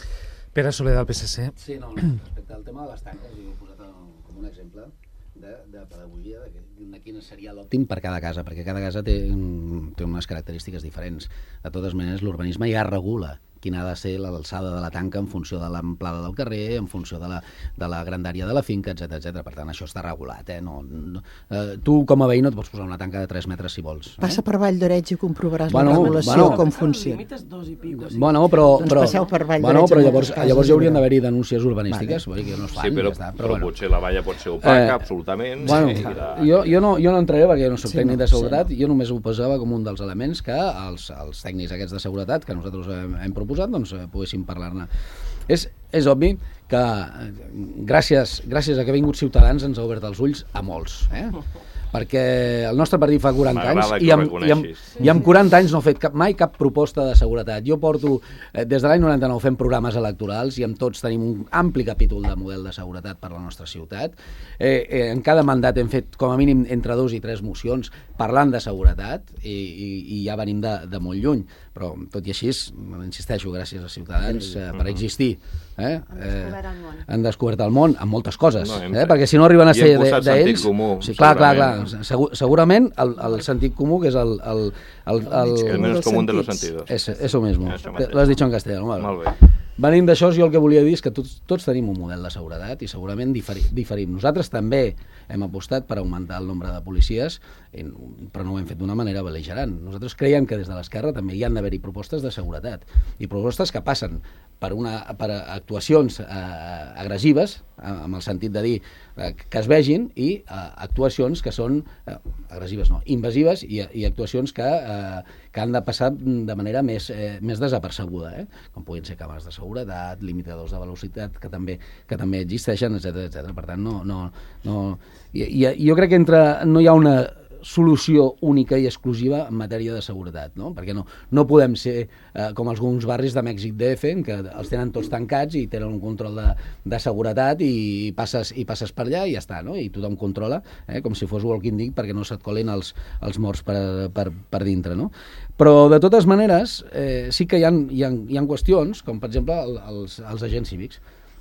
Pere Soler, del P S C. Sí, no, respecte al tema de les tanques, jo he posat com un exemple de, de pedagogia, de, de quin seria l'òptim per cada casa, perquè cada casa té, té unes característiques diferents. De totes maneres, l'urbanisme ja regula quina ha de ser l'alçada de la tanca en funció de l'amplada del carrer, en funció de la, de la grandària de la finca, etcètera etcètera. Per tant, això està regulat. Eh? No, no, eh, tu, com a veí, no et pots posar una tanca de tres metres si vols. Eh? Passa per Vall d'Oreig i comprovaràs bueno, la regulació, bueno, com funciona. El límit és dos i pico. Sí. Bueno, però, doncs però, passeu per Vall bueno, d'Oreig. però llavors, llavors hi haurien d'haver-hi denúncies urbanístiques, vale. que no es fan. Sí, però, ja està, però, però però bueno. potser la valla pot ser opaca, Eh, absolutament. Bueno, sí, la... jo, jo, no, jo no entraré perquè no soc Sí, tècnic no, de seguretat, sí. jo només ho posava com un dels elements que els, els tècnics aquests de seguretat que nosaltres hem, hem proposat doncs, poguessin parlar-ne. És, és obvi que gràcies, gràcies a que ha vingut Ciutadans ens ha obert els ulls a molts, eh? perquè el nostre partit fa quaranta anys i amb, i, amb, i amb quaranta anys no ha fet cap, mai cap proposta de seguretat. Jo porto, eh, des de l'any noranta-nou fem programes electorals i amb tots tenim un ampli capítol de model de seguretat per a la nostra ciutat. Eh, eh, en cada mandat hem fet com a mínim entre dos i tres mocions parlant de seguretat i, i, i ja venim de, de molt lluny. Però tot i així, insisteixo, gràcies a Ciutadans eh, per existir. Eh? Eh, han descobert el món amb moltes coses, no, hem, eh? perquè si no arriben a ser d'ells... De, comú, sí, clar, clar, clar. Segur, segurament el, el sentit comú, que és el... El, el, el, el menos común de los sentidos. Eso, eso mismo. Lo has dicho en castellano. Vale. Molt bé. Venint d'això, jo el que volia dir és que tots, tots tenim un model de seguretat i segurament diferi, diferim. Nosaltres també hem apostat per augmentar el nombre de policies, però no ho hem fet d'una manera bel·ligerant. Nosaltres creiem que des de l'esquerra també hi han d'haver-hi propostes de seguretat i propostes que passen per, una, per actuacions eh, agressives, amb el sentit de dir eh, que es vegin, i eh, actuacions que són eh, agressives, no, invasives, i, i actuacions que, eh, que han de passar de manera més, eh, més desapercebuda, eh? com puguin ser càmeres de seguretat, limitadors de velocitat que també, que també existeixen, etcètera etcètera. Per tant, no, no, no... I, i, jo crec que entre, no hi ha una solució única i exclusiva en matèria de seguretat, no? Perquè no, no podem ser eh, com alguns barris de Mèxic D F, que els tenen tots tancats i tenen un control de, de seguretat i passes, i passes per allà i ja està, no? I tothom controla, eh, com si fos Walking Dead, perquè no se't colin els, els morts per, per, per dintre, no? Però, de totes maneres, eh, sí que hi ha, hi, ha, hi ha qüestions, com per exemple el, els, els agents cívics.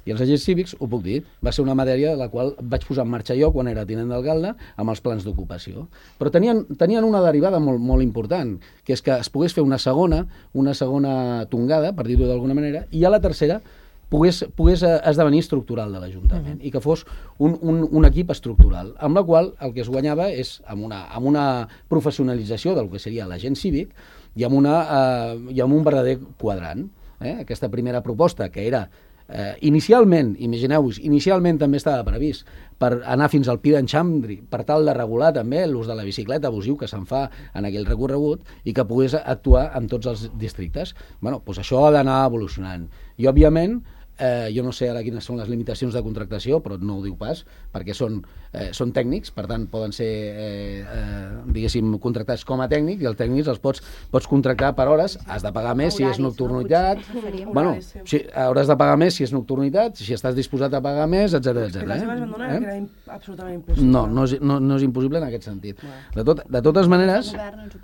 I els agents cívics, ho puc dir, va ser una matèria de la qual vaig posar en marxa jo quan era tinent d'alcalde amb els plans d'ocupació. Però tenien, tenien una derivada molt, molt important, que és que es pogués fer una segona, una segona tongada, per dir-ho d'alguna manera, i a la tercera pogués, pogués esdevenir estructural de l'Ajuntament uh-huh. i que fos un, un, un equip estructural, amb la qual el que es guanyava és amb una, amb una professionalització del que seria l'agent cívic i amb, una, eh, i amb un verdader quadrant. Eh? Aquesta primera proposta, que era Eh, inicialment, imagineu-vos, inicialment també estava previst per anar fins al Pi d'en Xandri, per tal de regular també l'ús de la bicicleta abusiu que se'n fa en aquell recorregut i que pogués actuar en tots els districtes. Bueno, doncs això ha d'anar evolucionant. I, òbviament, eh, jo no sé ara quines són les limitacions de contractació, però no ho diu pas, perquè són, eh, són tècnics, per tant, poden ser, eh, eh, diguéssim, contractats com a tècnics, i els tècnics els pots, pots contractar per hores, has de pagar més si és nocturnitat, bueno, si, hauràs de pagar més si és nocturnitat, si estàs disposat a pagar més, etcètera, etcètera. Que les eh? que era absolutament impossible. No, no és, no, no és impossible en aquest sentit. De, tot, de totes maneres,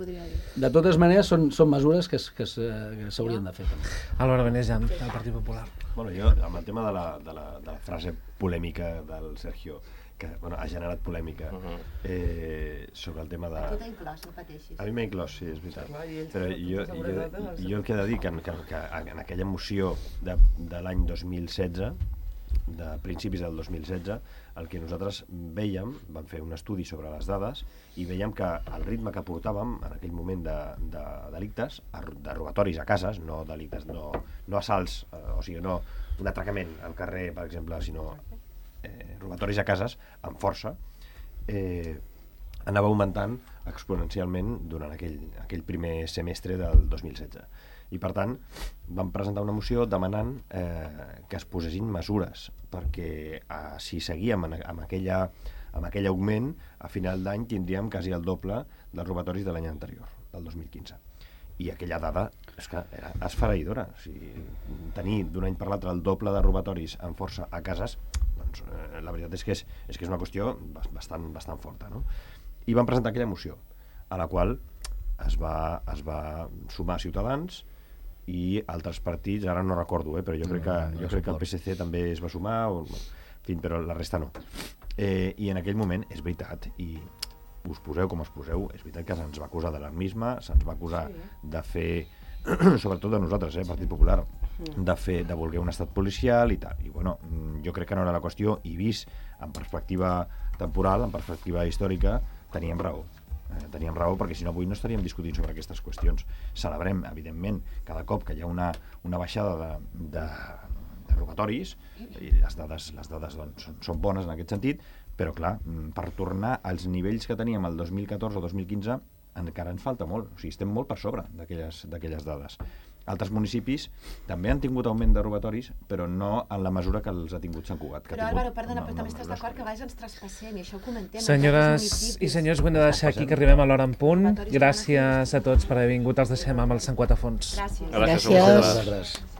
de totes maneres són, són mesures que s'haurien de fer. Álvaro Benejam, del Partit Popular. Bueno, jo, amb el tema de la, de la, de la frase polèmica del Sergio, que bueno, ha generat polèmica uh-huh. eh, sobre el tema de... A tu t'ha inclòs, no pateixis. A mi m'ha inclòs, sí, és veritat. Però jo, jo, jo el que he de dir que, que, que en aquella moció de, de l'any dos mil setze, de principis del dos mil setze, el que nosaltres vèiem, vam fer un estudi sobre les dades i vèiem que el ritme que portàvem en aquell moment de, de delictes, de robatoris a cases, no delictes, no, no assalts, eh, o sigui, no un atracament al carrer, per exemple, sinó eh, robatoris a cases amb força, eh, anava augmentant exponencialment durant aquell, aquell primer semestre del dos mil setze. I, per tant, vam presentar una moció demanant eh, que es posessin mesures, perquè eh, si seguíem en, amb, aquella, amb aquell augment, a final d'any tindríem quasi el doble dels robatoris de l'any anterior, del dos mil quinze. I aquella dada és que era esfereïdora. O sigui, tenir d'un any per l'altre el doble de robatoris amb força a cases, doncs eh, la veritat és que és, és que és una qüestió bastant, bastant forta, no? I vam presentar aquella moció, a la qual es va, es va sumar Ciutadans i altres partits, ara no recordo, eh, però jo crec que, jo crec que el P S C també es va sumar, o, en fi, però la resta no. Eh, I en aquell moment, és veritat, i us poseu com us poseu, és veritat que se'ns va acusar d'alarmisme, se'ns va acusar sí. de fer, sobretot de nosaltres, eh, Partit Popular, de fer, de voler un estat policial i tal. I bueno, jo crec que no era la qüestió, i vist en perspectiva temporal, en perspectiva històrica, teníem raó. Eh, teníem raó, perquè si no avui no estaríem discutint sobre aquestes qüestions. Celebrem, evidentment, cada cop que hi ha una, una baixada de, de, de robatoris, i les dades, les dades doncs, són, són bones en aquest sentit, però clar, per tornar als nivells que teníem el dos mil catorze o dos mil quinze encara ens falta molt, o sigui, estem molt per sobre d'aquelles dades. Altres municipis també han tingut augment de robatoris, però no en la mesura que els ha tingut Sant Cugat. Però Álvaro, perdona, però també estàs d'acord que a vegades ens traspassem i això ho comentem. Senyores i senyors, ho hem de deixar aquí, que arribem a l'hora en punt. Gràcies a tots per haver vingut. Els deixem amb el Sant Cugat a fons. Gràcies. Gràcies. Gràcies.